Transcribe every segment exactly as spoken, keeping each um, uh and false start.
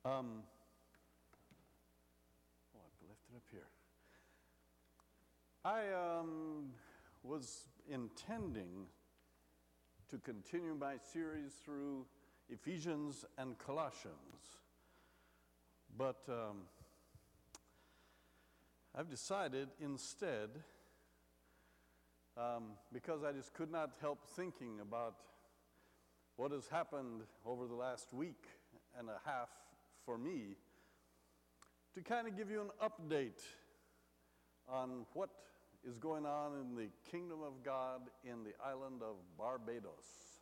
Um, oh, I left it up here. I um, was intending to continue my series through Ephesians and Colossians, but um, I've decided instead, um, because I just could not help thinking about what has happened over the last week and a half for me, to kind of give you an update on what is going on in the kingdom of God in the island of Barbados.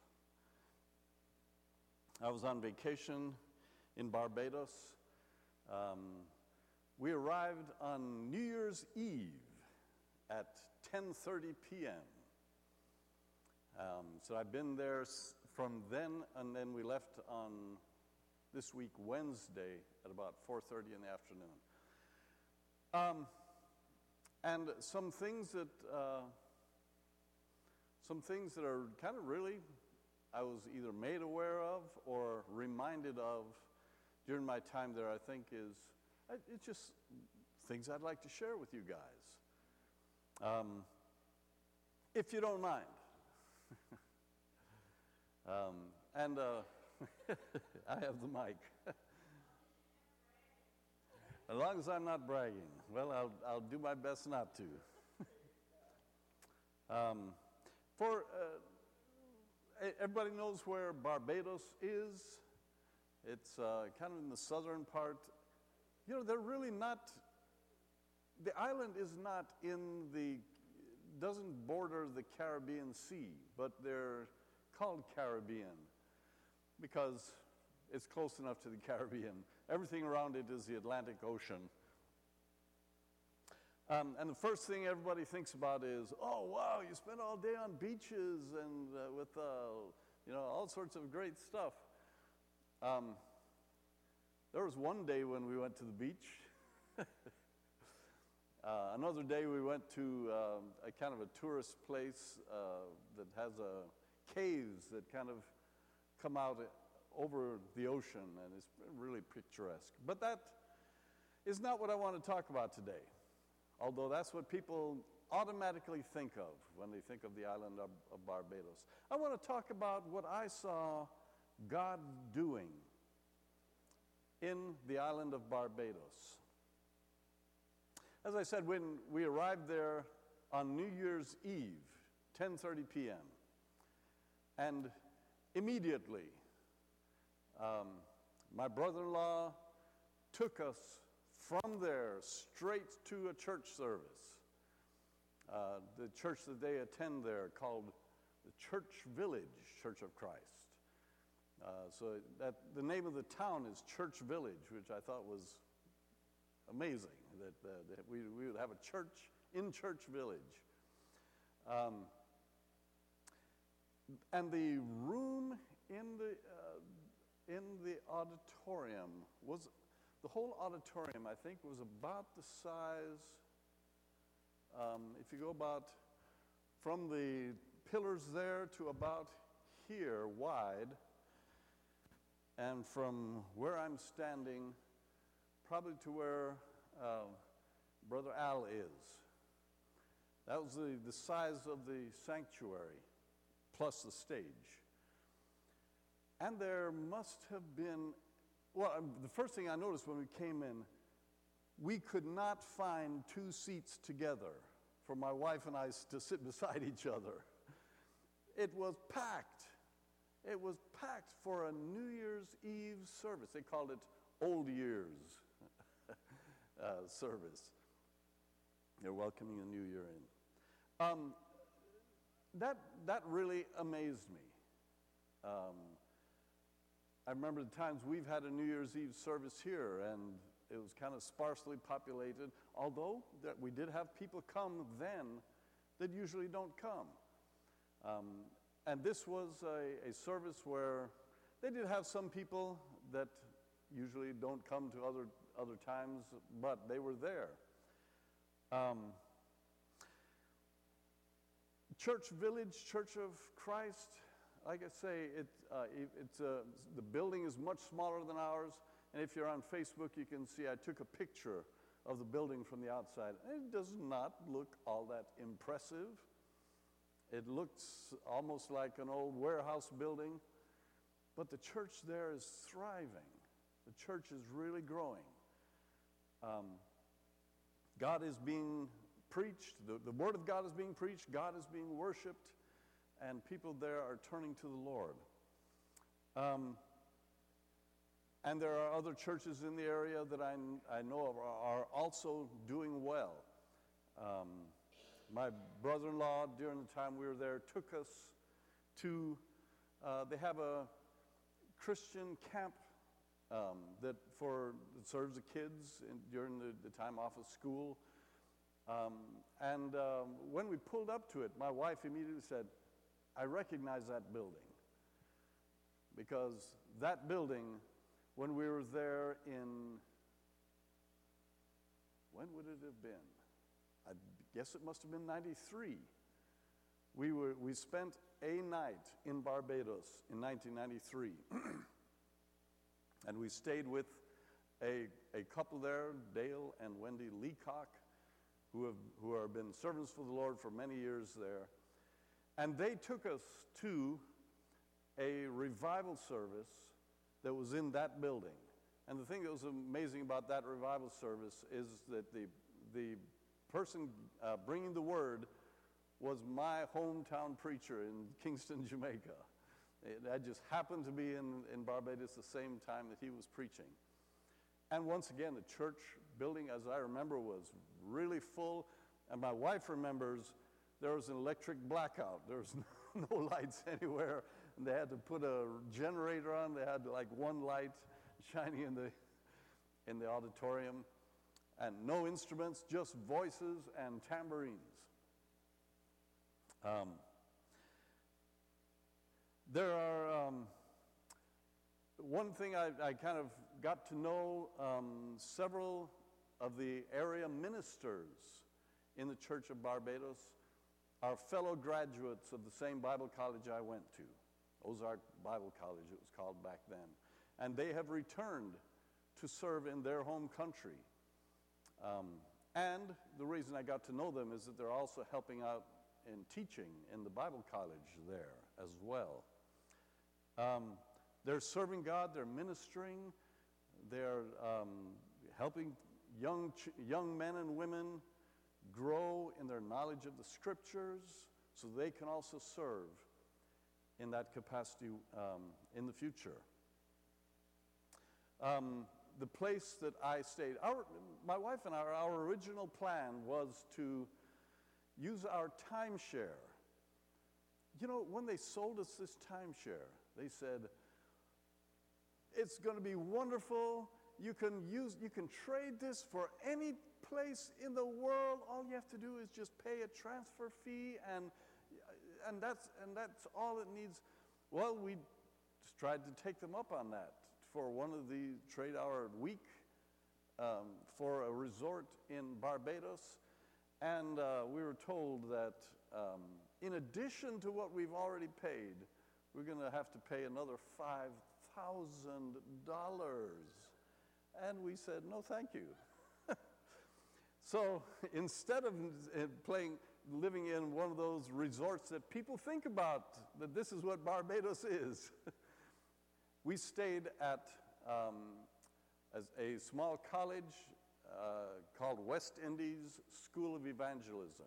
I was on vacation in Barbados. Um, we arrived on New Year's Eve at ten thirty p.m. Um, so I've been there s- from then, and then we left on this week, Wednesday, at about four thirty in the afternoon. Um, and some things that, uh, some things that are kind of really, I was either made aware of or reminded of during my time there, I think is, it's just things I'd like to share with you guys. Um, if you don't mind. um, and uh, I have the mic. As long as I'm not bragging. Well, I'll, I'll do my best not to. um, for uh, everybody knows where Barbados is. It's uh, kind of in the southern part. You know, they're really not, the island is not in the, doesn't border the Caribbean Sea, but they're called Caribbean because it's close enough to the Caribbean. Everything around it is the Atlantic Ocean. Um, and the first thing everybody thinks about is, oh, wow, you spent all day on beaches and uh, with, uh, you know, all sorts of great stuff. Um, there was one day when we went to the beach. uh, another day we went to um, a kind of a tourist place uh, that has a caves that kind of come out over the ocean, and it's really picturesque. But that is not what I want to talk about today, although that's what people automatically think of when they think of the island of, of Barbados. I want to talk about what I saw God doing in the island of Barbados. As I said, when we arrived there on New Year's Eve, ten thirty p.m., and immediately um, my brother-in-law took us from there straight to a church service. Uh, the church that they attend there called the Church Village Church of Christ. Uh, so that the name of the town is Church Village, which I thought was amazing, that, uh, that we, we would have a church in Church Village. Um, and the room in the, uh, in the auditorium was, the whole auditorium, I think, was about the size, um, if you go about from the pillars there to about here wide, and from where I'm standing, probably to where uh, Brother Al is. That was the, the size of the sanctuary, plus the stage. And there must have been, well, the first thing I noticed when we came in, we could not find two seats together for my wife and I to sit beside each other. It was packed. It was packed for a New Year's Eve service. They called it Old Year's uh, service. They're welcoming a new year in. Um, that, that really amazed me. Um, I remember the times we've had a New Year's Eve service here, and it was kind of sparsely populated, although that we did have people come then that usually don't come. Um, And this was a, a service where they did have some people that usually don't come to other, other times, but they were there. Um, Church Village, Church of Christ, like I say, it, uh, it, it's, uh, the building is much smaller than ours. And if you're on Facebook, you can see I took a picture of the building from the outside. It does not look all that impressive. It looks almost like an old warehouse building, but the church there is thriving. The church is really growing. Um, God is being preached. The, the Word of God is being preached. God is being worshiped. And people there are turning to the Lord. Um, and there are other churches in the area that I, I know of are, are also doing well. Um, my brother-in-law, during the time we were there, took us to, uh, they have a Christian camp um, that for that serves the kids in, during the, the time off of school. Um, and um, when we pulled up to it, my wife immediately said, I recognize that building. Because that building, when we were there in, when would it have been? I guess it must have been ninety-three. We, were, we spent a night in Barbados in nineteen ninety-three. And we stayed with a, a couple there, Dale and Wendy Leacock, who have, who have been servants for the Lord for many years there. And they took us to a revival service that was in that building. And the thing that was amazing about that revival service is that the, the person uh, bringing the word was my hometown preacher in Kingston, Jamaica. I just happened to be in, in Barbados the same time that he was preaching. And once again, the church building, as I remember, was really full. And my wife remembers there was an electric blackout. There was no, no lights anywhere. And they had to put a generator on. They had like one light shining in the, in the auditorium. And no instruments, just voices and tambourines. Um, there are, um, one thing I, I kind of got to know um, several of the area ministers in the Church of Barbados are fellow graduates of the same Bible college I went to, Ozark Bible College it was called back then. And they have returned to serve in their home country. Um, and the reason I got to know them is that they're also helping out in teaching in the Bible college there as well. Um, they're serving God, they're ministering, they're um, helping young, ch- young men and women grow in their knowledge of the Scriptures so they can also serve in that capacity um, in the future. Um, the place that I stayed, our, my wife and I, our original plan was to use our timeshare. You know, when they sold us this timeshare, they said, it's going to be wonderful. You can use, you can trade this for any place in the world. All you have to do is just pay a transfer fee, and and that's and that's all it needs. Well, we just tried to take them up on that for one of the trade hour week um, for a resort in Barbados, and uh, we were told that um, in addition to what we've already paid, we're going to have to pay another five thousand dollars. And we said, no, thank you. So instead of playing, living in one of those resorts that people think about, that this is what Barbados is, we stayed at um, as a small college uh, called West Indies School of Evangelism.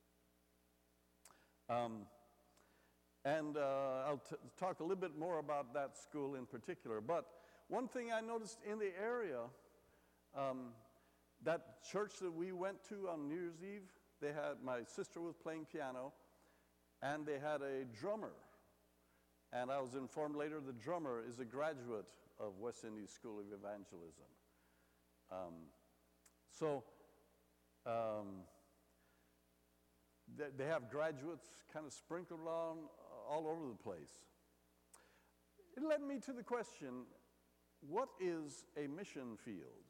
Um, And uh, I'll t- talk a little bit more about that school in particular. But one thing I noticed in the area, um, that church that we went to on New Year's Eve, they had, my sister was playing piano, and they had a drummer. And I was informed later the drummer is a graduate of West Indies School of Evangelism. Um, so, um, they, they have graduates kind of sprinkled on all over the place. It led me to the question, what is a mission field?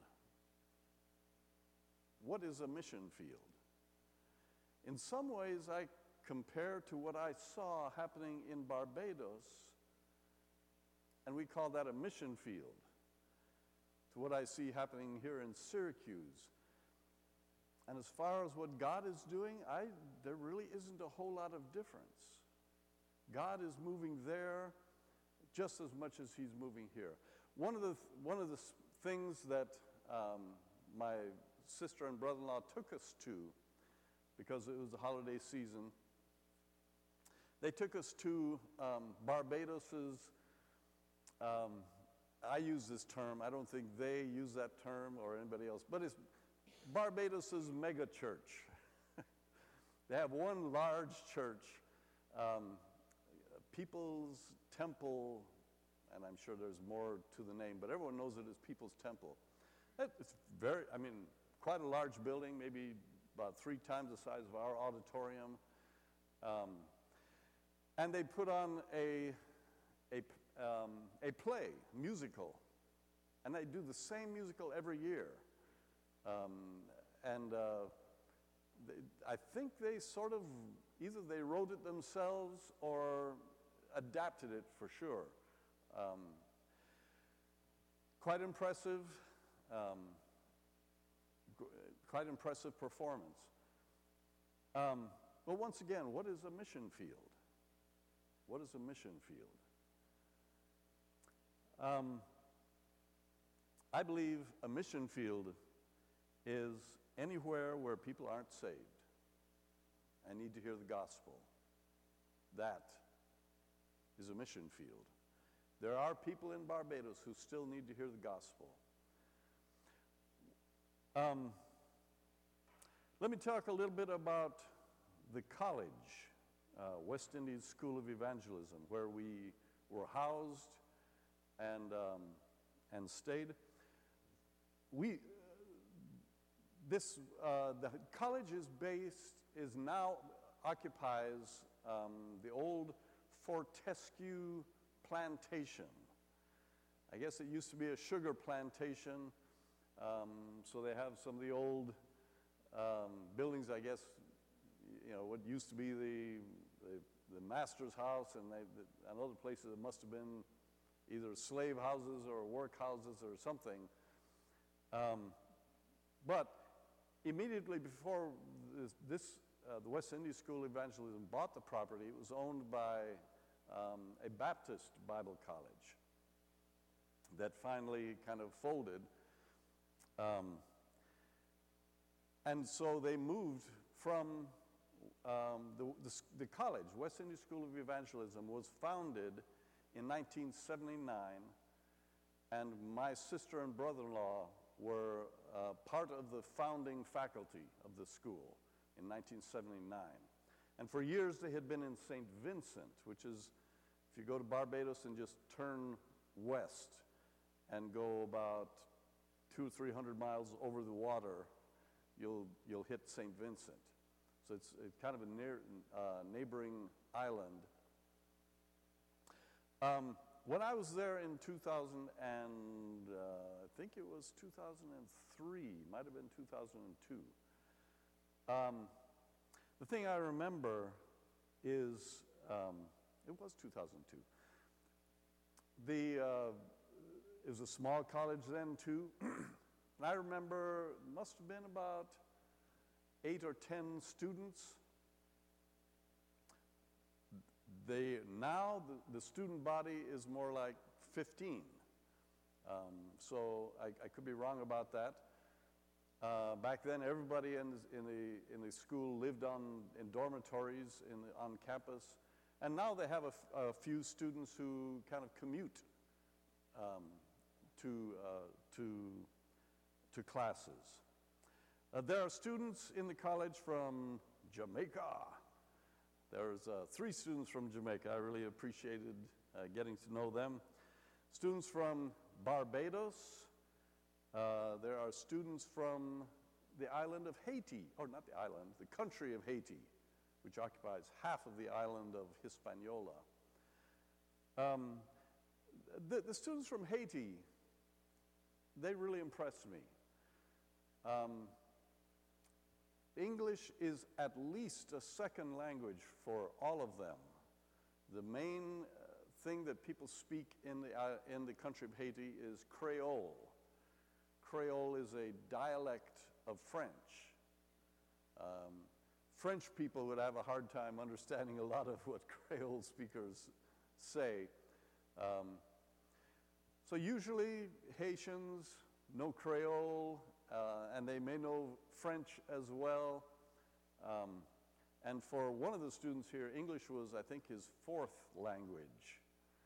What is a mission field? In some ways, I compare to what I saw happening in Barbados, and we call that a mission field. to what I see happening here in Syracuse. And as far as what God is doing, I, there really isn't a whole lot of difference. God is moving there just as much as he's moving here. One of the, one of the things that um, my sister and brother-in-law took us to, because it was the holiday season, they took us to um, Barbados's, um, I use this term, I don't think they use that term or anybody else, but it's Barbados's mega church. They have one large church, um, People's Temple, and I'm sure there's more to the name, but everyone knows it as People's Temple. It's very, I mean, quite a large building, maybe about three times the size of our auditorium. Um, and they put on a, a, um, a play, musical, and they do the same musical every year. Um, and uh, they, I think they sort of, either they wrote it themselves or adapted it for sure. Um, quite impressive, um, g- quite impressive performance. Um, but once again, what is a mission field? What is a mission field? Um, I believe a mission field is anywhere where people aren't saved and need to hear the gospel. That is a mission field. There are people in Barbados who still need to hear the gospel. Um, let me talk a little bit about the college, uh, West Indies School of Evangelism, where we were housed and um, and stayed. We this uh, the college is based is now occupies um, the old Fortescue plantation. I guess it used to be a sugar plantation, um, so they have some of the old um, buildings, I guess, you know, what used to be the, the, the master's house, and, they, the, and other places that must have been either slave houses or workhouses or something. Um, but immediately before this, this uh, the West Indies School of Evangelism bought the property, it was owned by Um, a Baptist Bible college that finally kind of folded. Um, and so they moved from um, the, the, the college. West Indies School of Evangelism was founded in nineteen seventy-nine, and my sister and brother-in-law were uh, part of the founding faculty of the school in nineteen seventy-nine. And for years they had been in Saint Vincent, which is, if you go to Barbados and just turn west and go about two or three hundred miles over the water, you'll you'll hit Saint Vincent. So it's, it's kind of a near, uh, neighboring island. Um, when I was there in two thousand and uh, I think it was two thousand three, might have been two thousand two. Um, the thing I remember is. Um, It was two thousand two. The, uh, it was a small college then, too. And I remember it must have been about eight or ten students. They, now the, the student body is more like fifteen. Um, so I, I could be wrong about that. Uh, back then, everybody in the, in the, in the school lived on, in dormitories in the, on campus. And now they have a, f- a few students who kind of commute um, to, uh, to, to classes. Uh, there are students in the college from Jamaica. There's uh, three students from Jamaica. I really appreciated uh, getting to know them. Students from Barbados. Uh, there are students from the island of Haiti, or not the island, the country of Haiti, which occupies half of the island of Hispaniola. Um, the, the students from Haiti, they really impressed me. Um, English is at least a second language for all of them. The main uh, thing that people speak in the, uh, in the country of Haiti is Creole. Creole is a dialect of French. Um, French people would have a hard time understanding a lot of what Creole speakers say. Um, so usually Haitians know Creole, uh, and they may know French as well. Um, and for one of the students here, English was, I think, his fourth language.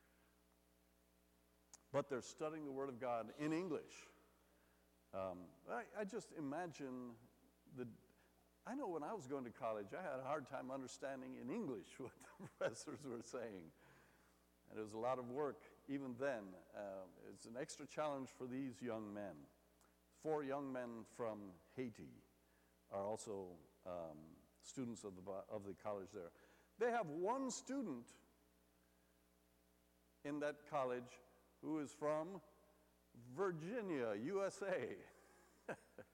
But they're studying the Word of God in English. Um, I, I just imagine the, I know when I was going to college, I had a hard time understanding in English what the professors were saying. And it was a lot of work even then. Uh, it's an extra challenge for these young men. Four young men from Haiti are also um, students of the, of the college there. They have one student in that college who is from Virginia, U S A.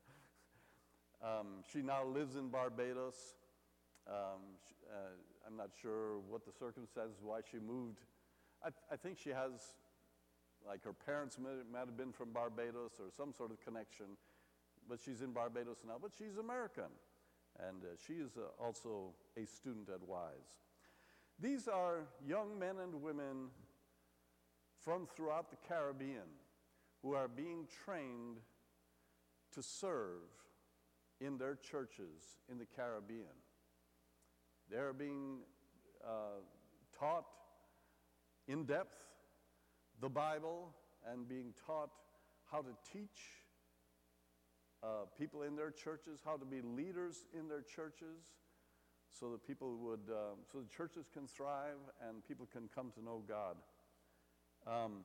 um, she now lives in Barbados. Um, she, uh, I'm not sure what the circumstances, why she moved. I, th- I think she has, like her parents might, might have been from Barbados or some sort of connection, but she's in Barbados now, but she's American. And uh, she is uh, also a student at Wise. These are young men and women from throughout the Caribbean who are being trained to serve in their churches in the Caribbean. They're being uh, taught in depth the Bible and being taught how to teach uh, people in their churches, how to be leaders in their churches, so that people would, uh, so the churches can thrive and people can come to know God. Um,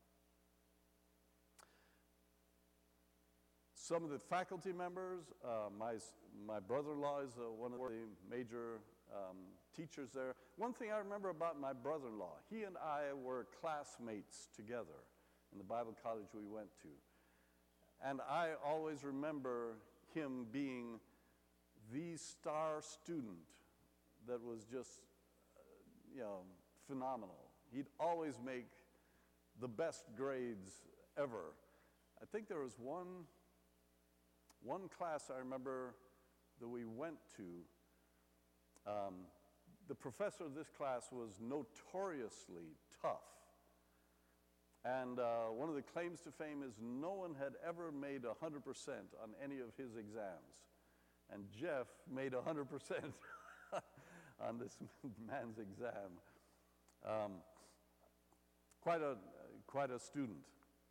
some of the faculty members, uh, my, my brother-in-law is uh, one of the major um, teachers there. One thing I remember about my brother-in-law, he and I were classmates together in the Bible college we went to. And I always remember him being the star student that was just, uh, you know, phenomenal. He'd always make the best grades ever. I think there was one, one class I remember that we went to. Um, the professor of this class was notoriously tough. And uh, one of the claims to fame is no one had ever made one hundred percent on any of his exams. And Jeff made one hundred percent on this man's exam. Um, quite a, quite a student.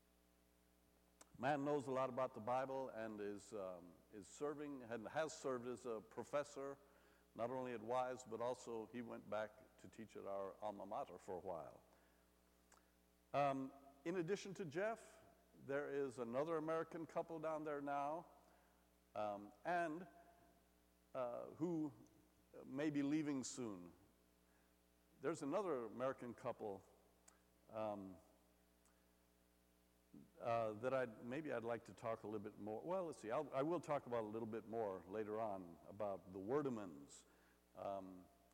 Man knows a lot about the Bible and is, um, is serving and has served as a professor, not only at Wise, but also he went back to teach at our alma mater for a while. Um, in addition to Jeff, there is another American couple down there now, um, and uh, who may be leaving soon. There's another American couple um, uh, that I'd, maybe I'd like to talk a little bit more. Well, let's see. I'll, I will talk about a little bit more later on about the Wordemans. Um,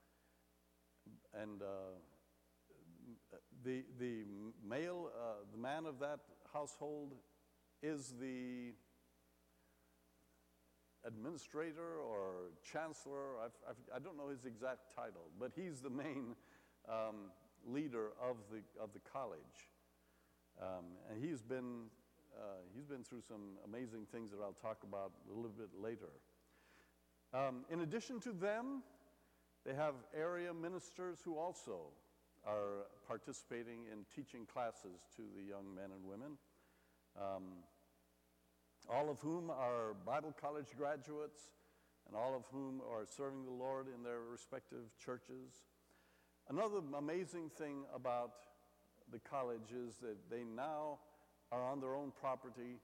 and uh, the the male, uh, the man of that household is the administrator or chancellor. I've, I've, I don't know his exact title, but he's the main um, leader of the of the college, um, and he's been uh, he's been through some amazing things that I'll talk about a little bit later. Um, in addition to them, they have area ministers who also are participating in teaching classes to the young men and women, um, all of whom are Bible college graduates, and all of whom are serving the Lord in their respective churches. Another amazing thing about the college is that they now are on their own property,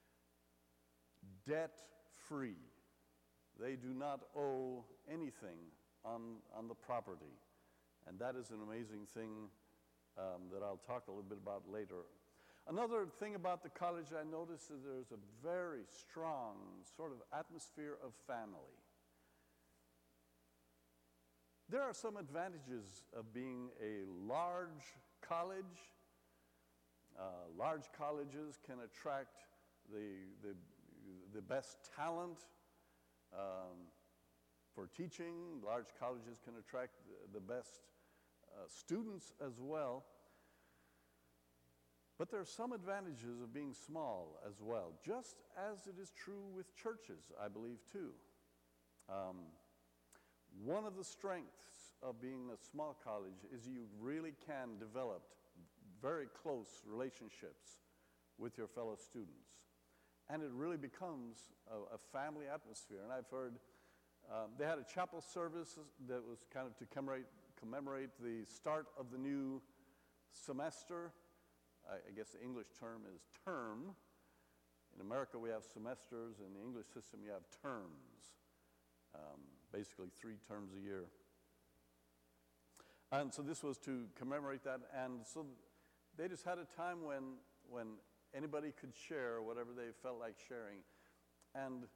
debt-free. They do not owe anything on, on the property. And that is an amazing thing um, that I'll talk a little bit about later. Another thing about the college I noticed is there's a very strong sort of atmosphere of family. There are some advantages of being a large college. Uh, large colleges can attract the, the, the best talent um, for teaching. Large colleges can attract the, the best uh, students as well. But there are some advantages of being small as well, just as it is true with churches, I believe, too. Um, one of the strengths of being a small college is you really can develop very close relationships with your fellow students. And it really becomes a, a family atmosphere. And I've heard um, they had a chapel service that was kind of to commemorate, commemorate the start of the new semester. I guess the English term is term. In America, we have semesters. In the English system, you have terms, um, basically three terms a year. And so this was to commemorate that. And so they just had a time when, when anybody could share whatever they felt like sharing. And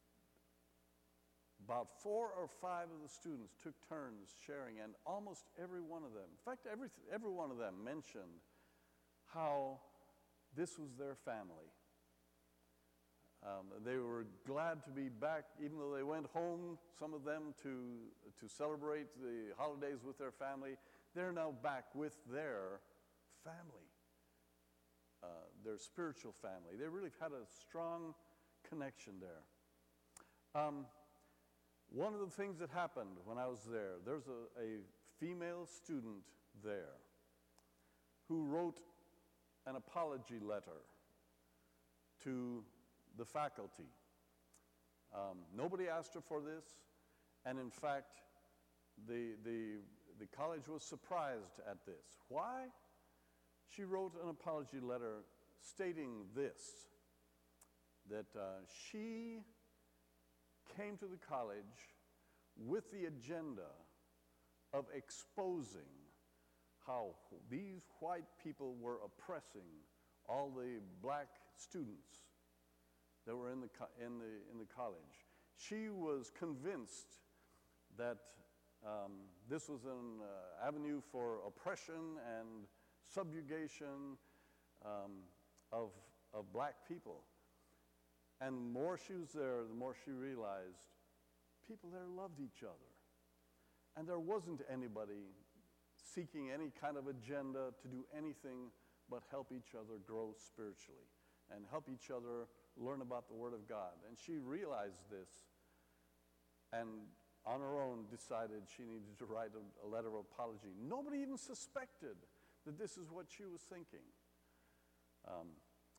about four or five of the students took turns sharing, and almost every one of them, in fact, every, every one of them mentioned how this was their family. Um, they were glad to be back, even though they went home, some of them, to, to celebrate the holidays with their family. They're now back with their family, uh, their spiritual family. They really had a strong connection there. Um, one of the things that happened when I was there, there's a, a female student there who wrote an apology letter to the faculty. Um, nobody asked her for this, and in fact, the, the, the college was surprised at this. Why? She wrote an apology letter stating this, that uh, she came to the college with the agenda of exposing how these white people were oppressing all the black students that were in the, co- in the, in the college. She was convinced that um, this was an uh, avenue for oppression and subjugation um, of, of black people. And the more she was there, the more she realized people there loved each other. And there wasn't anybody seeking any kind of agenda to do anything but help each other grow spiritually and help each other learn about the Word of God. And she realized this, and on her own decided she needed to write a, a letter of apology. Nobody even suspected that this is what she was thinking. Um,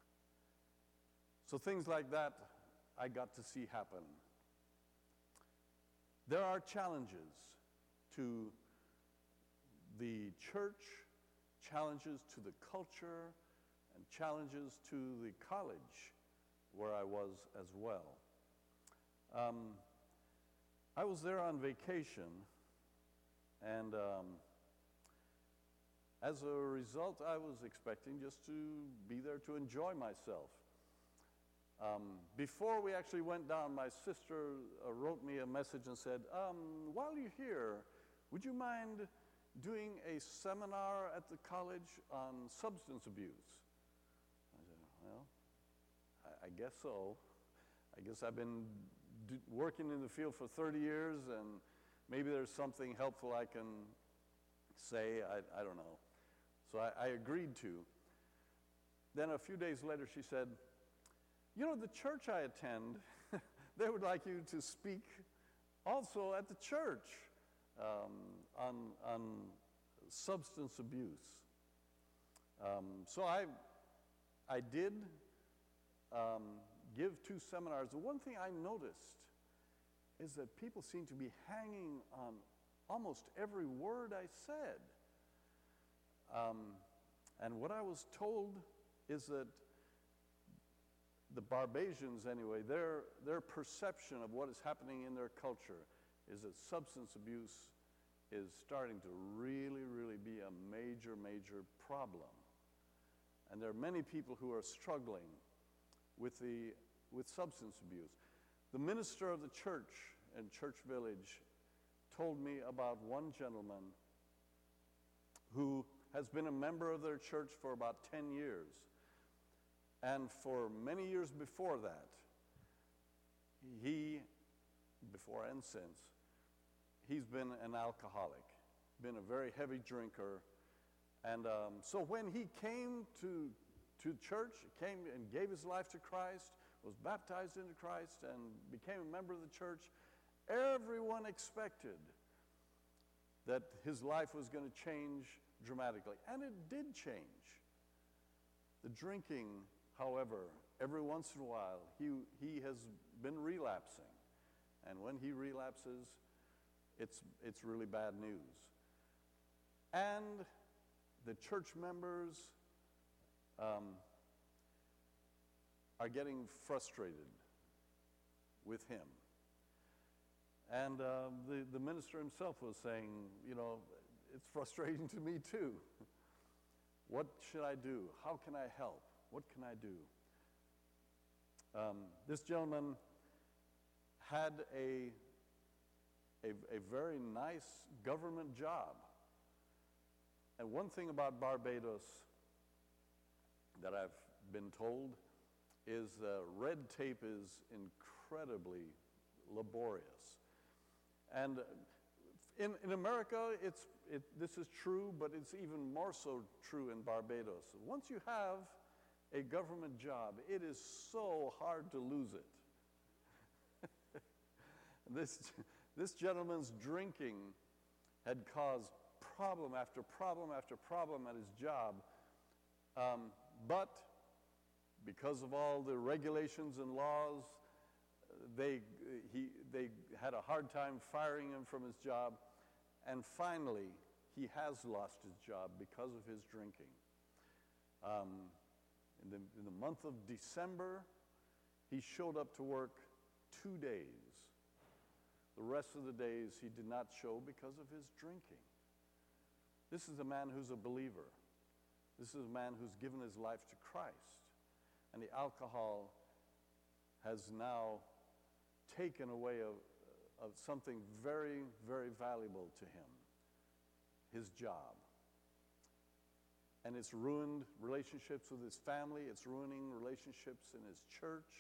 so things like that I got to see happen. There are challenges to the church, challenges to the culture, and challenges to the college where I was as well. Um, I was there on vacation, and um, as a result, I was expecting just to be there to enjoy myself. Um, before we actually went down, my sister uh, wrote me a message and said, um, while you're here, would you mind doing a seminar at the college on substance abuse? I said, well, I, I guess so. I guess I've been do, working in the field for thirty years, and maybe there's something helpful I can say. I, I don't know. So I, I agreed to. Then a few days later, she said, you know, the church I attend, they would like you to speak also at the church um, on, on substance abuse. Um, so I, I did um, give two seminars. The one thing I noticed is that people seem to be hanging on almost every word I said. Um, and what I was told is that the Barbadians, anyway, their, their perception of what is happening in their culture is that substance abuse is starting to really, really be a major, major problem. And there are many people who are struggling with, the, with substance abuse. The minister of the church in Church Village told me about one gentleman who has been a member of their church for about ten years. And for many years before that, he, before and since, he's been an alcoholic, been a very heavy drinker. And um, so when he came to, to church, came and gave his life to Christ, was baptized into Christ, and became a member of the church, everyone expected that his life was going to change dramatically. And it did change. The drinking, however, every once in a while, he, he has been relapsing. And when he relapses, it's, it's really bad news. And the church members um, are getting frustrated with him. And uh, the, the minister himself was saying, you know, it's frustrating to me too. What should I do? How can I help? What can I do? Um, this gentleman had a, a, a very nice government job. And one thing about Barbados that I've been told is uh, red tape is incredibly laborious. And in, in America, it's, it, this is true, but it's even more so true in Barbados. Once you have a government job, it is so hard to lose it. this, this gentleman's drinking had caused problem after problem after problem at his job, um, but because of all the regulations and laws, they, he, they had a hard time firing him from his job, and finally, he has lost his job because of his drinking. Um, in, the, in the month of December, he showed up to work two days. The rest of the days, he did not show because of his drinking. This is a man who's a believer. This is a man who's given his life to Christ. And the alcohol has now taken away of, of something very, very valuable to him, his job. And it's ruined relationships with his family. It's ruining relationships in his church.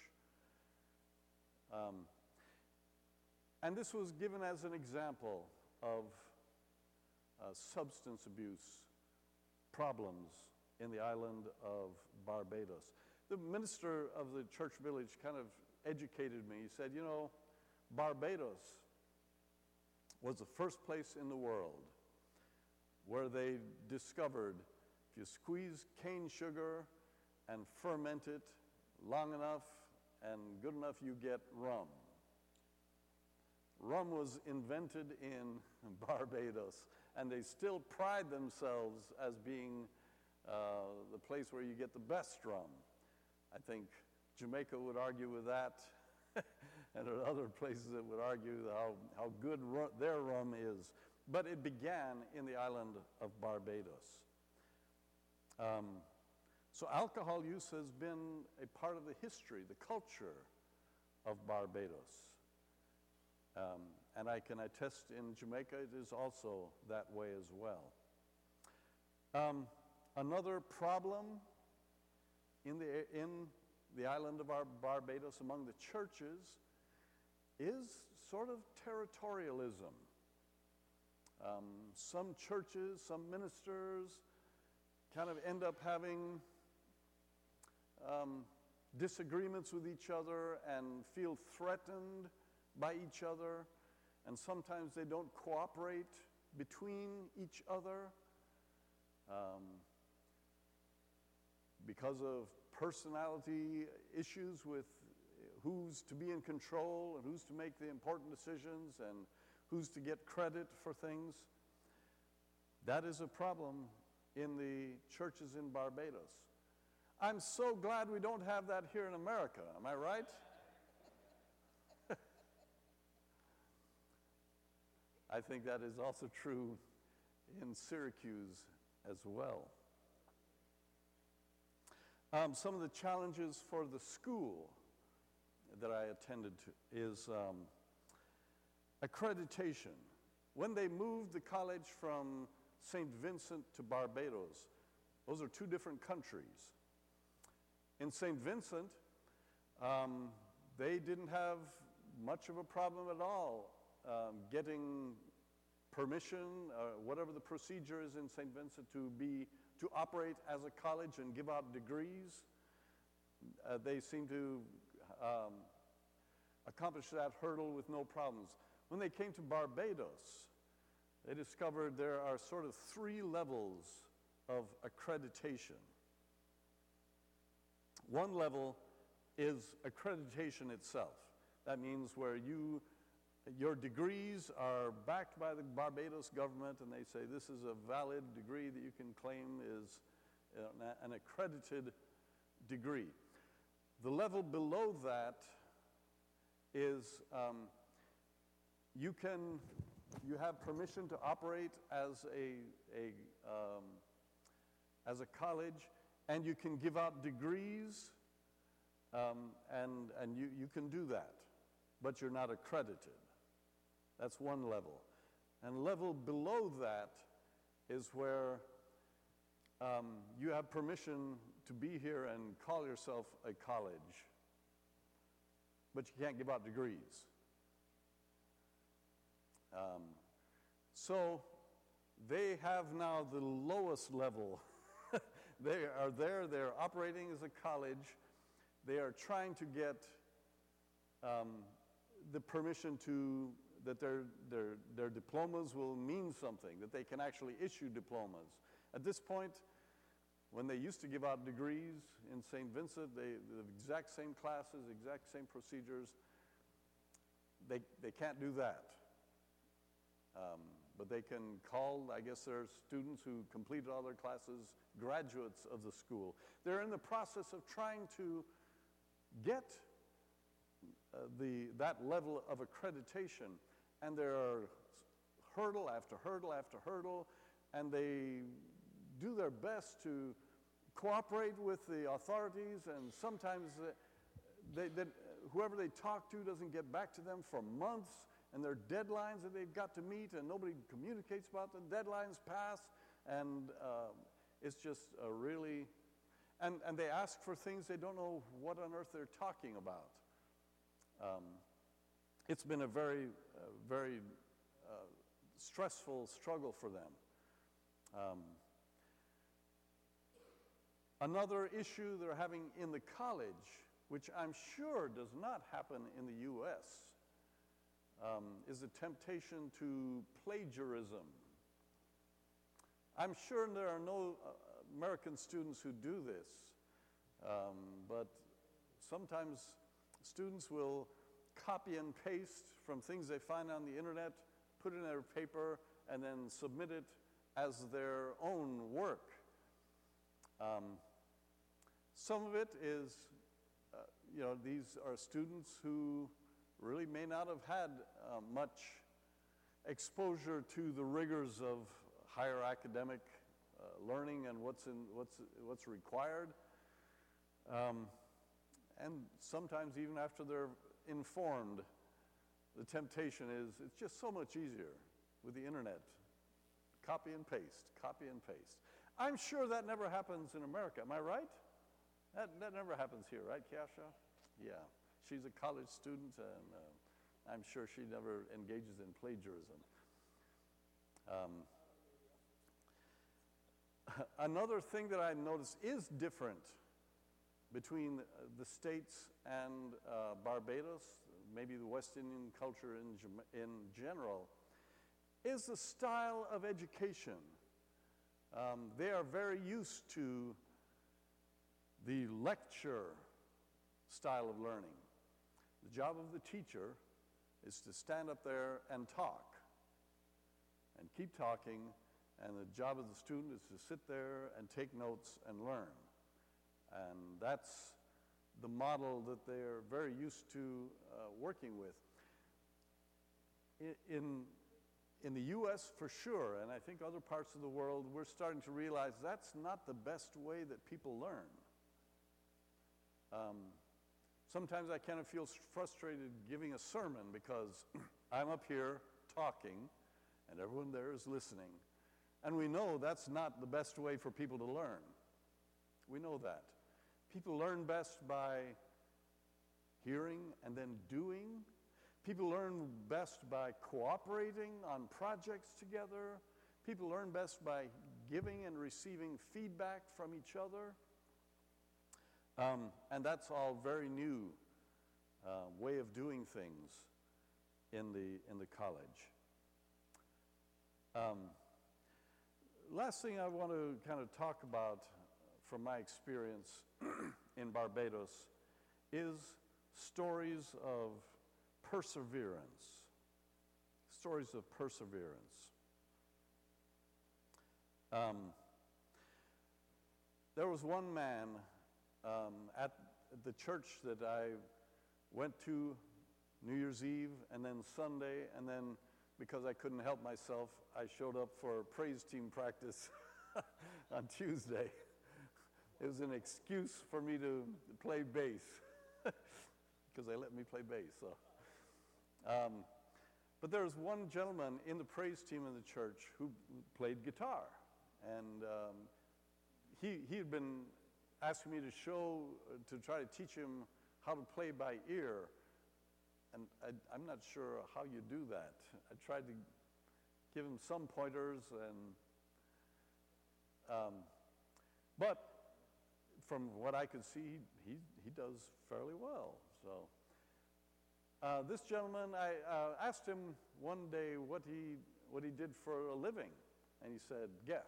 Um, and this was given as an example of uh, substance abuse problems in the island of Barbados. The minister of the church village kind of educated me. He said, you know, Barbados was the first place in the world where they discovered if you squeeze cane sugar and ferment it long enough and good enough, you get rum. Rum was invented in Barbados, and they still pride themselves as being uh, the place where you get the best rum. I think Jamaica would argue with that, and there are other places that would argue how, how good ru- their rum is. But it began in the island of Barbados. Um, so alcohol use has been a part of the history, the culture of Barbados. Um, and I can attest in Jamaica it is also that way as well. Um, another problem in the, in the island of our Barbados among the churches is sort of territorialism. Um, some churches, some ministers kind of end up having um, disagreements with each other and feel threatened by each other, and sometimes they don't cooperate between each other um, because of personality issues with who's to be in control and who's to make the important decisions and who's to get credit for things. That is a problem in the churches in Barbados. I'm so glad we don't have that here in America. Am I right? I think that is also true in Syracuse as well. Um, some of the challenges for the school that I attended to is um, accreditation. When they moved the college from Saint Vincent to Barbados, those are two different countries. In Saint Vincent, um, they didn't have much of a problem at all um, getting permission, uh, whatever the procedure is in Saint Vincent, to be to operate as a college and give out degrees. Uh, they seem to um, accomplish that hurdle with no problems. When they came to Barbados, they discovered there are sort of three levels of accreditation. One level is accreditation itself. That means where you, your degrees are backed by the Barbados government, and they say this is a valid degree that you can claim is an accredited degree. The level below that is um, you can, you have permission to operate as a, a um, as a college, and you can give out degrees, um, and, and you, you can do that, but you're not accredited. That's one level. And level below that is where um, you have permission to be here and call yourself a college, but you can't give out degrees. Um, so they have now the lowest level. They are there, they're operating as a college. They are trying to get um, the permission to, that their, their, their diplomas will mean something, that they can actually issue diplomas. At this point, when they used to give out degrees in Saint Vincent, they, the exact same classes, exact same procedures, they, they can't do that. Um, but they can call, I guess there are students who completed all their classes, graduates of the school. They're in the process of trying to get uh, the, that level of accreditation, and there are hurdle after hurdle after hurdle, and they do their best to cooperate with the authorities, and sometimes they, they, whoever they talk to doesn't get back to them for months, and there are deadlines that they've got to meet, and nobody communicates about them. Deadlines pass, and uh, it's just a really, and, and they ask for things they don't know what on earth they're talking about. Um, it's been a very, uh, very uh, stressful struggle for them. Um, another issue they're having in the college, which I'm sure does not happen in the U S, Um, is the temptation to plagiarism. I'm sure there are no uh, American students who do this, um, but sometimes students will copy and paste from things they find on the internet, put it in their paper, and then submit it as their own work. Um, some of it is, uh, you know, these are students who really may not have had uh, much exposure to the rigors of higher academic uh, learning and what's in what's what's required. Um, and sometimes even after they're informed, the temptation is it's just so much easier with the internet. Copy and paste, copy and paste. I'm sure that never happens in America. Am I right? That that never happens here, right, Kiasha? Yeah. She's a college student, and uh, I'm sure she never engages in plagiarism. Um, another thing that I noticed is different between the States and uh, Barbados, maybe the West Indian culture in, in general, is the style of education. Um, they are very used to the lecture style of learning. The job of the teacher is to stand up there and talk and keep talking, and the job of the student is to sit there and take notes and learn. And that's the model that they're very used to uh, working with. In, in the U S for sure, and I think other parts of the world, we're starting to realize that's not the best way that people learn. Um, Sometimes I kind of feel frustrated giving a sermon because I'm up here talking and everyone there is listening. And we know that's not the best way for people to learn. We know that. People learn best by hearing and then doing. People learn best by cooperating on projects together. People learn best by giving and receiving feedback from each other. Um, and that's all very new uh, way of doing things in the, in the college. Um, last thing I want to kind of talk about from my experience in Barbados is stories of perseverance. Stories of perseverance. Um, there was one man um, at the church that I went to New Year's Eve and then Sunday, and then because I couldn't help myself, I showed up for praise team practice on Tuesday. It was an excuse for me to play bass because they let me play bass. So. Um, but there was one gentleman in the praise team in the church who played guitar. And um, he, he had been asking me to show, uh, to try to teach him how to play by ear. And I, I'm not sure how you do that. I tried to give him some pointers, and um, but from what I could see, he, he does fairly well. So uh, this gentleman, I uh, asked him one day what he, what he did for a living, and he said, guess.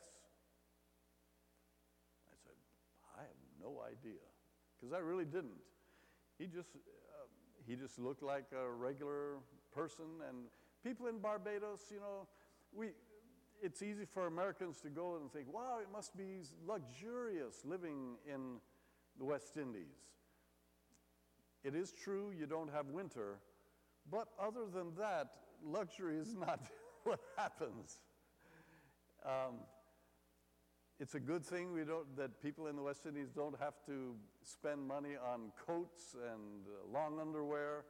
I said, I have no idea, because I really didn't. He just, uh, he just looked like a regular person, and people in Barbados, you know, we, it's easy for Americans to go and think, wow, it must be luxurious living in the West Indies. It is true you don't have winter, but other than that, luxury is not what happens. Um, it's a good thing we don't, that people in the West Indies don't have to spend money on coats and uh, long underwear.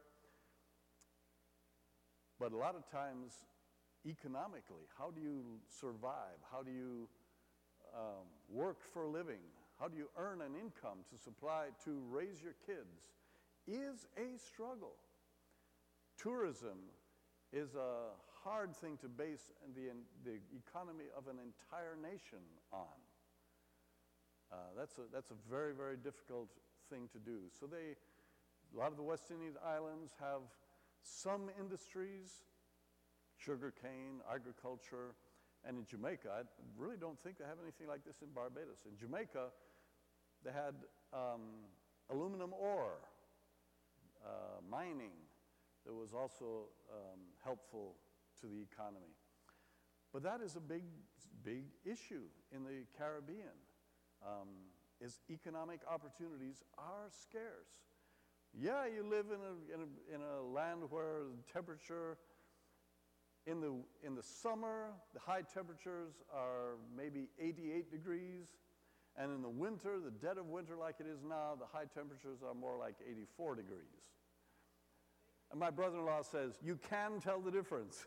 But a lot of times, economically, how do you survive? How do you um, work for a living? How do you earn an income to supply, to raise your kids? Is a struggle. Tourism is a hard thing to base the, the economy of an entire nation on. Uh, that's, a, that's a very, very difficult thing to do. So they, a lot of the West Indian islands have some industries, sugarcane, agriculture, and in Jamaica, I really don't think they have anything like this in Barbados. In Jamaica, they had um, aluminum ore, uh, mining, that was also um, helpful to the economy. But that is a big, big issue in the Caribbean, um, is economic opportunities are scarce. Yeah, you live in a, in a, in a land where the temperature, in the, in the summer, the high temperatures are maybe eighty-eight degrees, and in the winter, the dead of winter like it is now, the high temperatures are more like eighty-four degrees. And my brother-in-law says, you can tell the difference.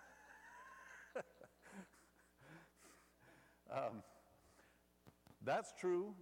um, that's true.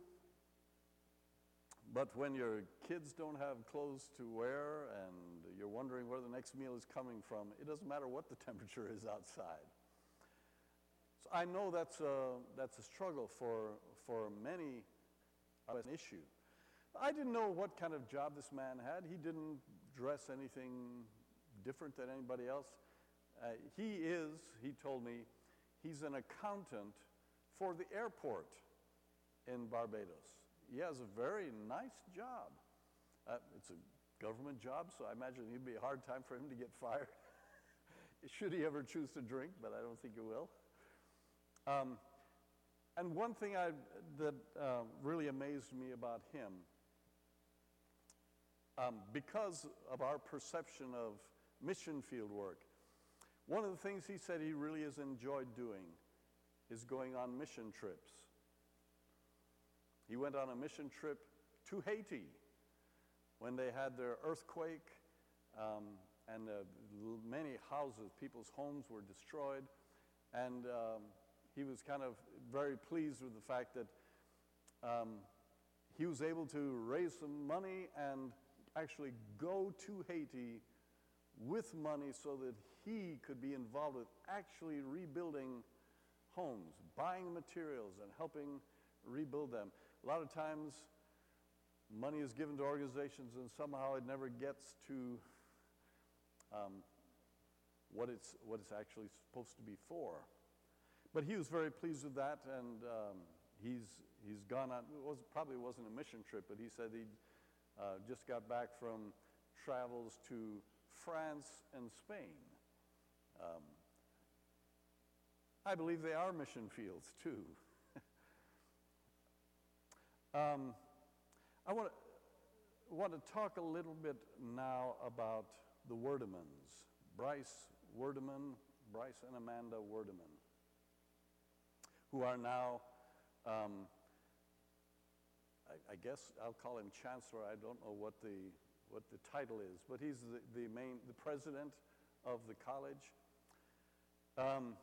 But when your kids don't have clothes to wear and you're wondering where the next meal is coming from, it doesn't matter what the temperature is outside. So I know that's a, that's a struggle for, for many, uh, an issue. I didn't know what kind of job this man had. He didn't dress anything different than anybody else. Uh, he is, he told me, he's an accountant for the airport in Barbados. He has a very nice job. Uh, it's a government job, so I imagine it'd be a hard time for him to get fired. Should he ever choose to drink, but I don't think he will. Um, and one thing I, that uh, really amazed me about him, um, because of our perception of mission field work, one of the things he said he really has enjoyed doing is going on mission trips. He went on a mission trip to Haiti when they had their earthquake, um, and uh, many houses, people's homes were destroyed. And um, he was kind of very pleased with the fact that um, he was able to raise some money and actually go to Haiti with money so that he could be involved with actually rebuilding homes, buying materials and helping rebuild them. A lot of times money is given to organizations and somehow it never gets to um, what it's what it's actually supposed to be for. But he was very pleased with that, and um, he's he's gone on. It was probably wasn't a mission trip, but he said he uh, just got back from travels to France and Spain. Um, I believe they are mission fields too. um, I want to want to talk a little bit now about the Wordemans, Bryce Werdeman, Bryce and Amanda Werdeman, who are now, um, I, I guess I'll call him chancellor. I don't know what the what the title is, but he's the, the main, the president of the college. Um,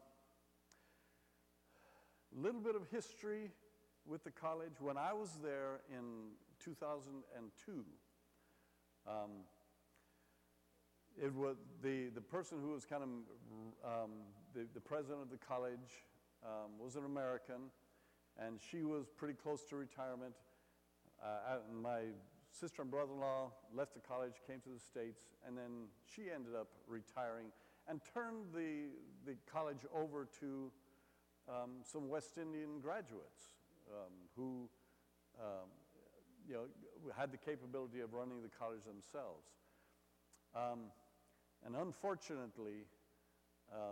little bit of history with the college. When I was there in two thousand two, um, it was the, the person who was kind of um, the, the president of the college um, was an American, and she was pretty close to retirement. Uh, and my sister and brother-in-law left the college, came to the States, and then she ended up retiring and turned the, the college over to um, some West Indian graduates um, who um, you know, had the capability of running the college themselves. Um, and unfortunately, um,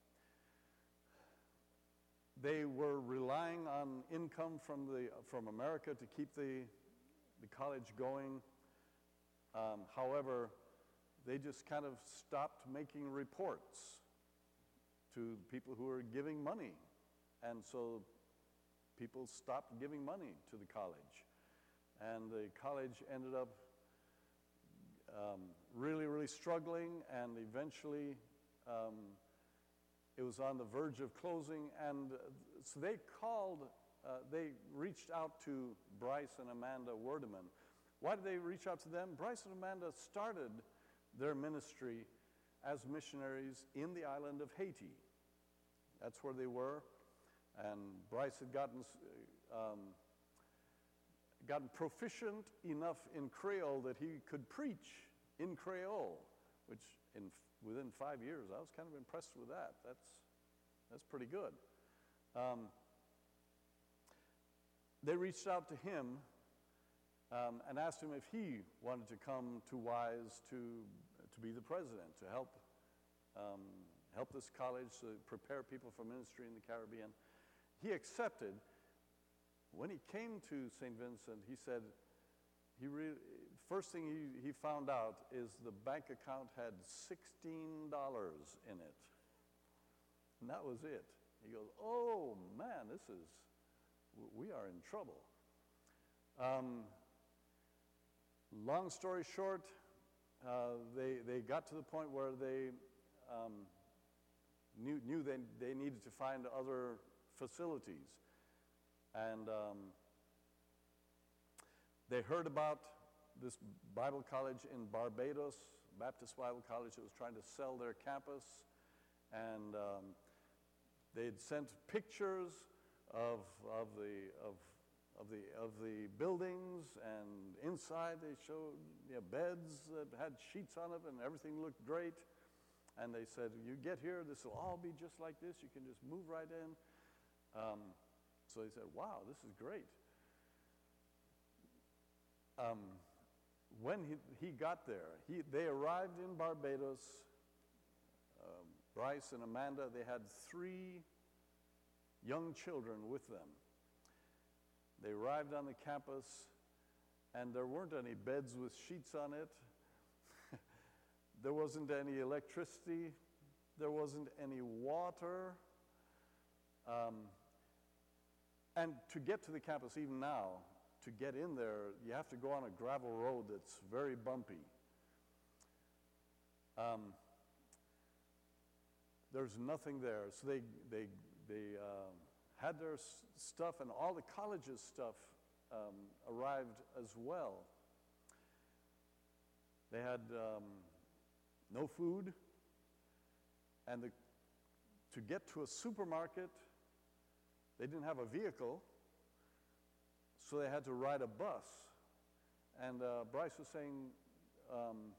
they were relying on income from the from America to keep the the college going. Um, however, they just kind of stopped making reports to people who were giving money, and so people stopped giving money to the college, and the college ended up um, really, really struggling, and eventually um, it was on the verge of closing, and uh, so they called, uh, they reached out to Bryce and Amanda Werdeman. Why did they reach out to them? Bryce and Amanda started their ministry as missionaries in the island of Haiti. That's where they were, and Bryce had gotten um, gotten proficient enough in Creole that he could preach in Creole, which in within five years, I was kind of impressed with that. That's, that's pretty good. Um, they reached out to him um, and asked him if he wanted to come to WISE to, to be the president, to help, um, help this college to prepare people for ministry in the Caribbean. He accepted. When he came to Saint Vincent, he said, he re- first thing he, he found out is the bank account had sixteen dollars in it. And that was it. He goes, oh man, this is, we are in trouble. Um, long story short, uh, they, they got to the point where they um, knew, knew they, they needed to find other facilities. And um, they heard about this Bible college in Barbados, Baptist Bible College, that was trying to sell their campus. And um, they had sent pictures of, of, the, of, of, the, of the buildings, and inside they showed you know, beds that had sheets on it, and everything looked great. And they said, you get here, this will all be just like this. You can just move right in. Um, So they said, wow, this is great. Um, when he, he got there, he, they arrived in Barbados. Um, Bryce and Amanda, they had three young children with them. They arrived on the campus, and there weren't any beds with sheets on it. There wasn't any electricity. There wasn't any water. Um, And to get to the campus, even now, to get in there, you have to go on a gravel road that's very bumpy. Um, there's nothing there. So they, they, they uh, had their s- stuff, and all the college's stuff um, arrived as well. They had um, no food, and the, to get to a supermarket, they didn't have a vehicle, so they had to ride a bus. And uh, Bryce was saying um,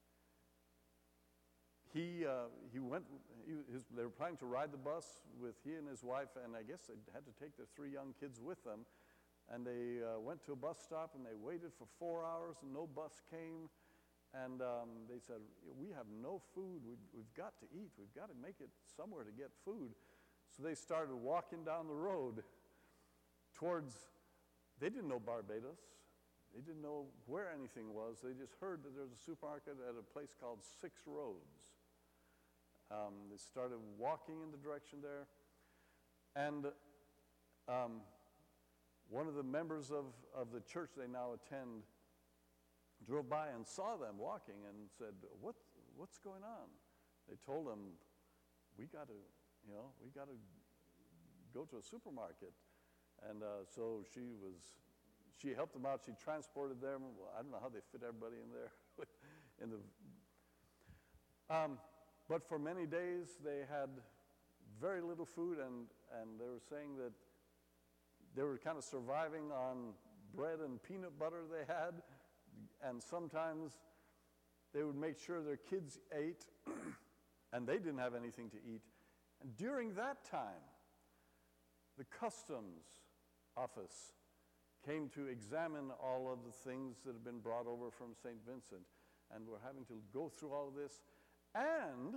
he uh, he went. He, his, they were planning to ride the bus with he and his wife, and I guess they had to take their three young kids with them. And they uh, went to a bus stop, and they waited for four hours, and no bus came. And um, they said, "We have no food. We've, we've got to eat. We've got to make it somewhere to get food." So they started walking down the road towards. They didn't know Barbados. They didn't know where anything was. They just heard that there was a supermarket at a place called Six Roads. Um, they started walking in the direction there. And um, one of the members of, of the church they now attend drove by and saw them walking and said, what, what's going on? They told him, we got to, you know, we got to go to a supermarket. And uh, so she was... She helped them out. She transported them. Well, I don't know how they fit everybody in there. in the, um, but for many days, they had very little food, and, and they were saying that they were kind of surviving on bread and peanut butter they had, and sometimes they would make sure their kids ate, and they didn't have anything to eat. And during that time, the customs office came to examine all of the things that had been brought over from Saint Vincent, and we're having to go through all of this. And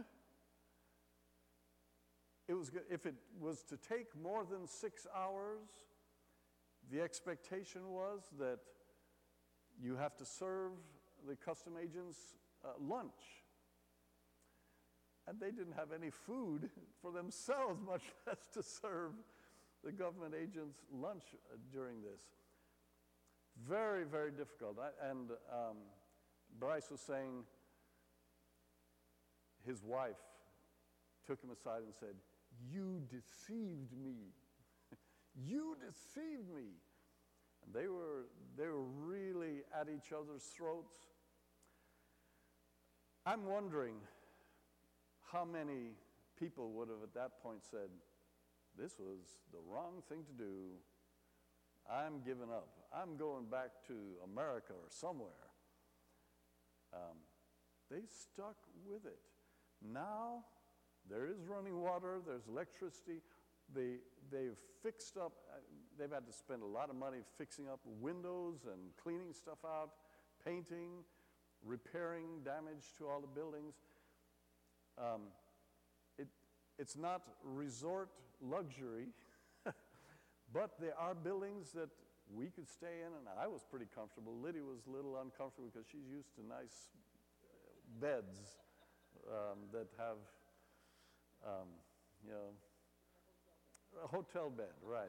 it was, if it was to take more than six hours, the expectation was that you have to serve the custom agents uh, lunch. And they didn't have any food for themselves, much less to serve the government agents lunch uh, during this. Very, very difficult. I, and um, Bryce was saying his wife took him aside and said, "You deceived me. You deceived me." And they were, they were really at each other's throats. I'm wondering how many people would have at that point said, "This was the wrong thing to do. I'm giving up. I'm going back to America or somewhere." Um, they stuck with it. Now, there is running water, there's electricity. They, they've fixed up, uh, they've had to spend a lot of money fixing up windows and cleaning stuff out, painting, repairing damage to all the buildings. Um, it, it's not resort luxury, but there are buildings that we could stay in, and I was pretty comfortable. Lydia was a little uncomfortable because she's used to nice beds um, that have, um, you know, a hotel bed, right.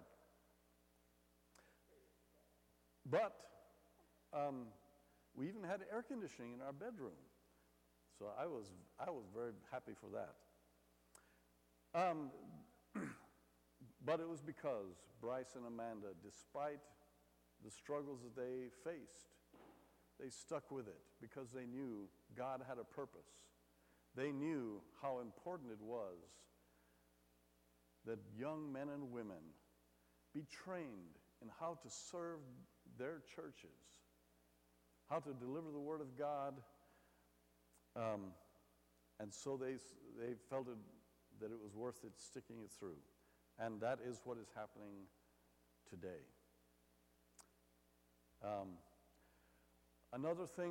But um, we even had air conditioning in our bedroom. So I was, I was very happy for that. Um, But it was because Bryce and Amanda, despite the struggles that they faced, they stuck with it because they knew God had a purpose. They knew how important it was that young men and women be trained in how to serve their churches, how to deliver the Word of God. Um, and so they, they felt it, that it was worth it sticking it through. And that is what is happening today. Um, another thing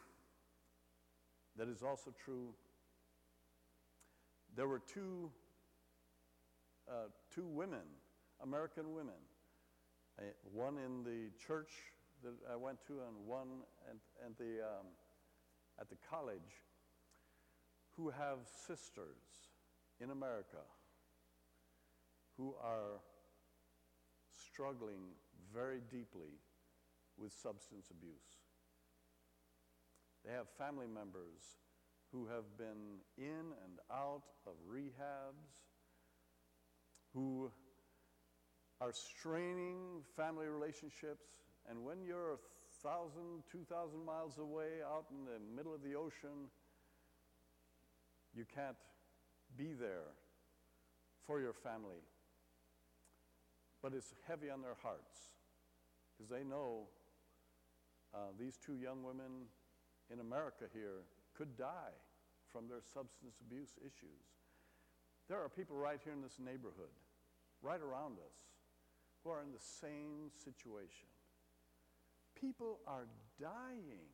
that is also true, there were two, uh, two women, American women, uh, one in the church that I went to and one at, at, the, um, at the college, who have sisters in America who are struggling very deeply with substance abuse. They have family members who have been in and out of rehabs, who are straining family relationships, And when you're a thousand, two thousand miles away out in the middle of the ocean, you can't be there for your family. But it's heavy on their hearts because they know uh, these two young women in America here could die from their substance abuse issues. There are people right here in this neighborhood, right around us, who are in the same situation. People are dying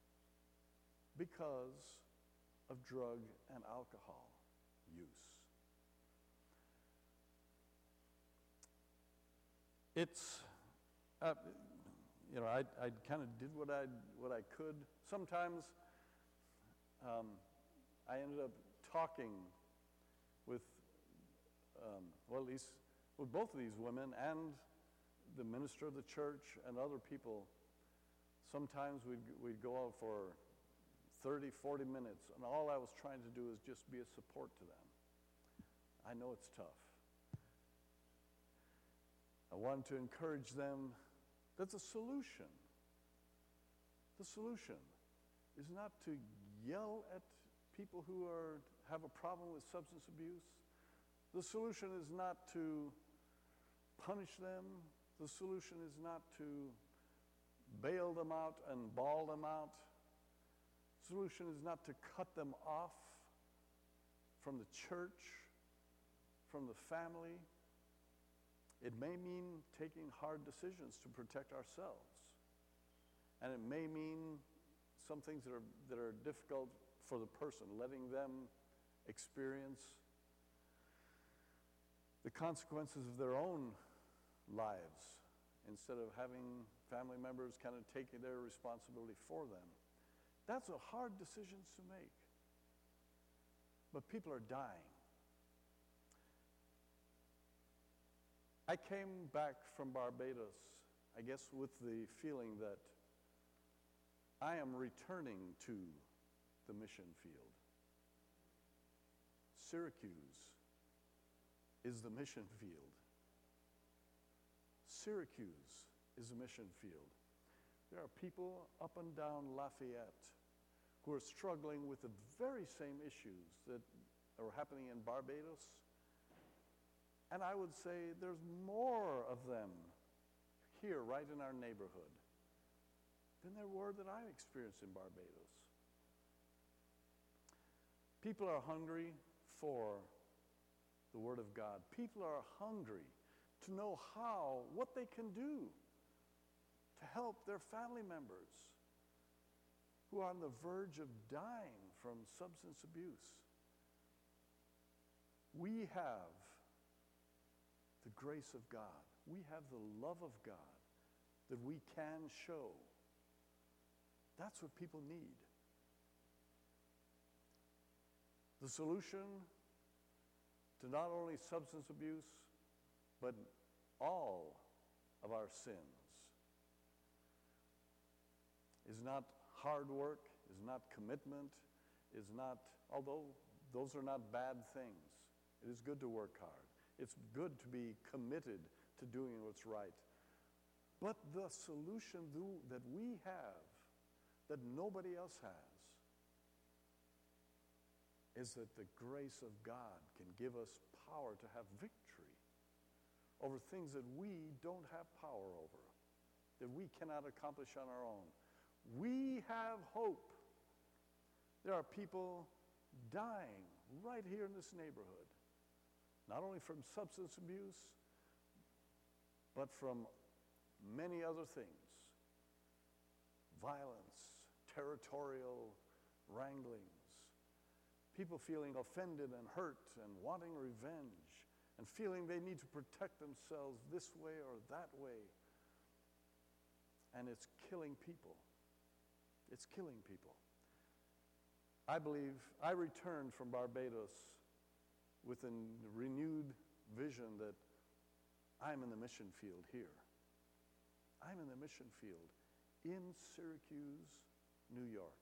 because of drug and alcohol use. It's, uh, you know, I, I kind of did what I what I could. Sometimes um, I ended up talking with, um, well, at least with both of these women and the minister of the church and other people. Sometimes we'd, we'd go out for thirty, forty minutes, and all I was trying to do is just be a support to them. I know it's tough. I wanted to encourage them that the solution, the solution is not to yell at people who are, have a problem with substance abuse. The solution is not to punish them. The solution is not to bail them out and bawl them out. The solution is not to cut them off from the church, from the family. It may mean taking hard decisions to protect ourselves. And it may mean some things that are, that are difficult for the person, letting them experience the consequences of their own lives instead of having family members kind of taking their responsibility for them. That's a hard decision to make. But people are dying. I came back from Barbados, I guess, with the feeling that I am returning to the mission field. Syracuse is the mission field. Syracuse is a mission field. There are people up and down Lafayette who are struggling with the very same issues that are happening in Barbados. And I would say there's more of them here, right in our neighborhood, than there were that I experienced in Barbados. People are hungry for the Word of God. People are hungry to know how, what they can do to help their family members who are on the verge of dying from substance abuse. We have the grace of God. We have the love of God that we can show. That's what people need. The solution to not only substance abuse, but all of our sins is not hard work, is not commitment, is not, although those are not bad things. It is good to work hard. It's good to be committed to doing what's right. But the solution that we have, that nobody else has, is that the grace of God can give us power to have victory over things that we don't have power over, that we cannot accomplish on our own. We have hope. There are people dying right here in this neighborhood, not only from substance abuse, but from many other things. Violence, territorial wranglings, people feeling offended and hurt and wanting revenge and feeling they need to protect themselves this way or that way. And it's killing people. It's killing people. I believe I returned from Barbados with a renewed vision that I'm in the mission field here. I'm in the mission field in Syracuse, New York.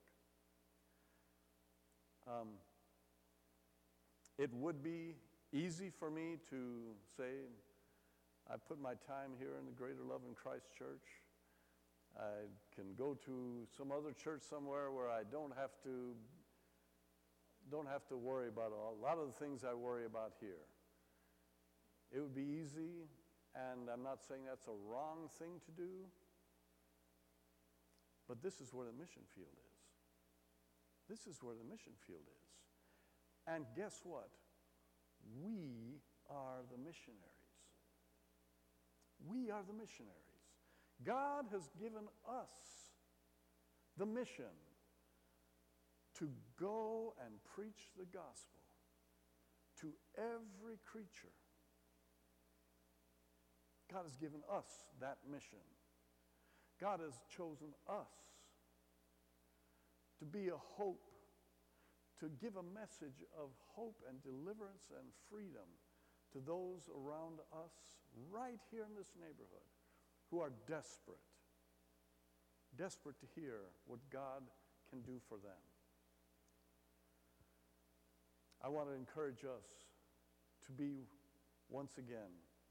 Um, it would be easy for me to say, I put my time here in the Greater Love in Christ Church. I can go to some other church somewhere where I don't have to don't have to worry about a lot of the things I worry about here. It would be easy, and I'm not saying that's a wrong thing to do, but this is where the mission field is. This is where the mission field is. And guess what? We are the missionaries. We are the missionaries. God has given us the mission to go and preach the gospel to every creature. God has given us that mission. God has chosen us to be a hope, to give a message of hope and deliverance and freedom to those around us right here in this neighborhood who are desperate, desperate to hear what God can do for them. I want to encourage us to be, once again,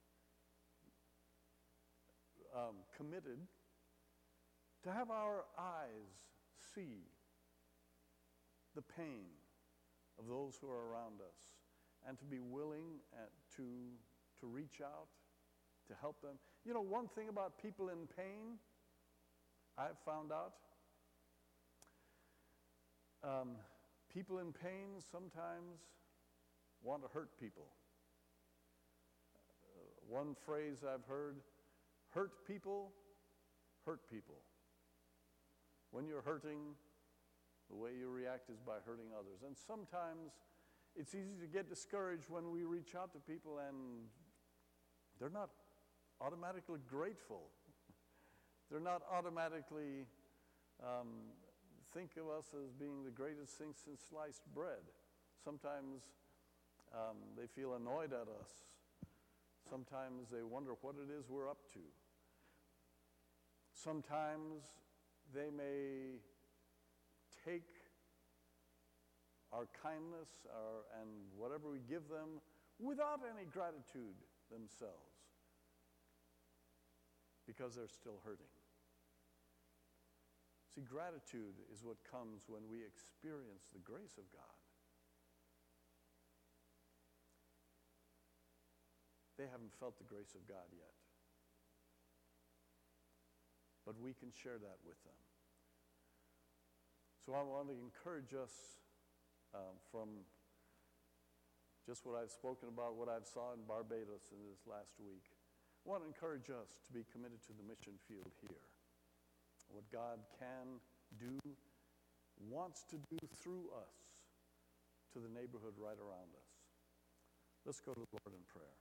um, committed to have our eyes see the pain of those who are around us and to be willing at, to, to reach out, to help them. You know, one thing about people in pain, I've found out, um, people in pain sometimes want to hurt people. Uh, one phrase I've heard, hurt people, hurt people. When you're hurting, the way you react is by hurting others. And sometimes it's easy to get discouraged when we reach out to people and they're not automatically grateful. They're not automatically um, think of us as being the greatest thing since sliced bread. Sometimes um, they feel annoyed at us. Sometimes they wonder what it is we're up to. Sometimes they may take our kindness our, and whatever we give them without any gratitude themselves because they're still hurting. See, gratitude is what comes when we experience the grace of God. They haven't felt the grace of God yet. But we can share that with them. So I want to encourage us um, from just what I've spoken about, what I've saw in Barbados in this last week. I want to encourage us to be committed to the mission field here. What God can do, wants to do through us to the neighborhood right around us. Let's go to the Lord in prayer.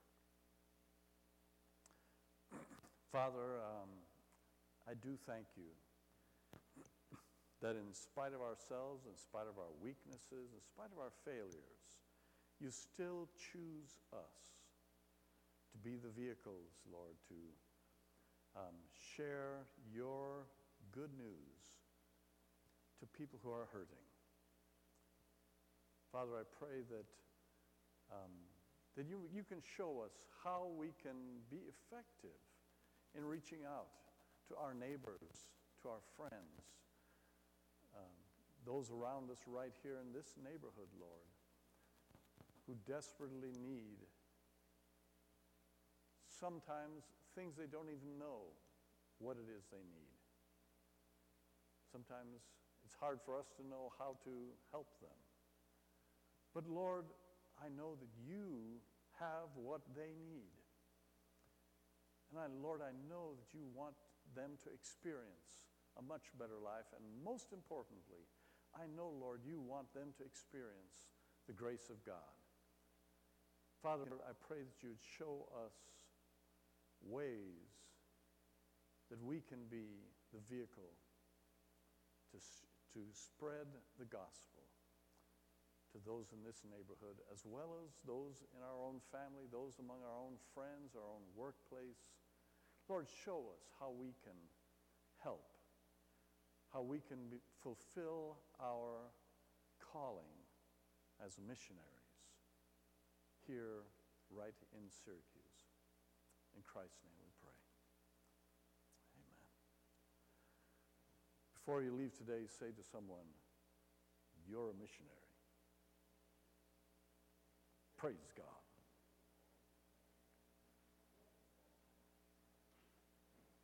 Father, um, I do thank you that in spite of ourselves, in spite of our weaknesses, in spite of our failures, you still choose us to be the vehicles, Lord, to um, share your good news to people who are hurting. Father, I pray that um, that you, you can show us how we can be effective in reaching out to our neighbors, to our friends, um, those around us right here in this neighborhood, Lord, who desperately need sometimes things they don't even know what it is they need. Sometimes it's hard for us to know how to help them. But Lord, I know that you have what they need. And I, Lord, I know that you want them to experience a much better life. And most importantly, I know, Lord, you want them to experience the grace of God. Father, I pray that you would show us ways that we can be the vehicle to, to spread the gospel to those in this neighborhood, as well as those in our own family, those among our own friends, our own workplace. Lord, show us how we can help, how we can be, fulfill our calling as missionaries here right in Syracuse. In Christ's name we pray. Amen. Before you leave today, say to someone, you're a missionary. Praise God.